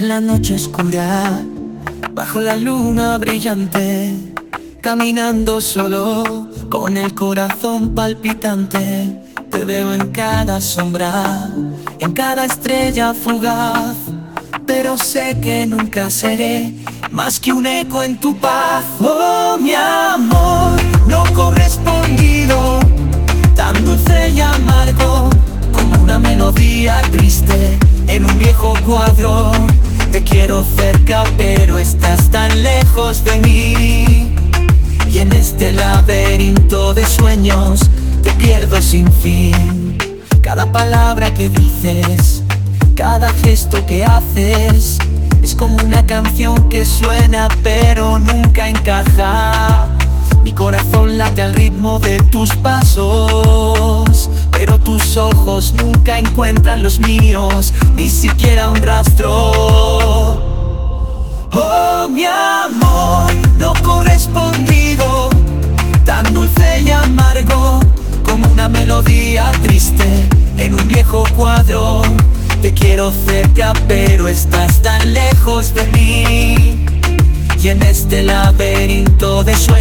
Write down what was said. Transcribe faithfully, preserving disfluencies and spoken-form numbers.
En la noche oscura, bajo la luna brillante, caminando solo, con el corazón palpitante. Te veo en cada sombra, en cada estrella fugaz, pero sé que nunca seré más que un eco en tu paz. Oh, mi amor no correspondido, tan dulce y amargo, como una melodía triste en un viejo cuadro. Te quiero cerca pero estás tan lejos de mí, y en este laberinto de sueños te pierdo sin fin. Cada palabra que dices, cada gesto que haces, es como una canción que suena pero nunca encaja. Mi corazón late al ritmo de tus pasos, pero tus ojos nunca encuentran los míos, ni siquiera un rastro. Oh, mi amor no correspondido, tan dulce y amargo, como una melodía triste en un viejo cuadro. Te quiero cerca pero estás tan lejos de mí, y en este laberinto de sueños